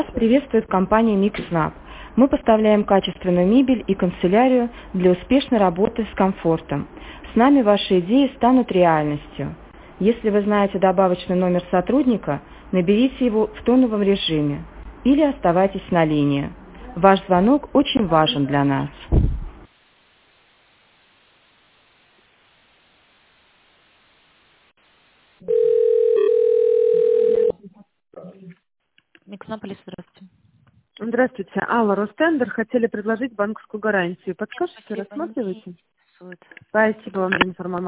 Вас приветствует компания MixNap. Мы поставляем качественную мебель и канцелярию для успешной работы с комфортом. С нами ваши идеи станут реальностью. Если вы знаете добавочный номер сотрудника, наберите его в тоновом режиме или оставайтесь на линии. Ваш звонок очень важен для нас. Микснополис, здравствуйте. Здравствуйте. Алла, Ростендер. Хотели предложить банковскую гарантию. Подскажете, Спасибо, не рассматриваете? интересует. Спасибо вам за информацию.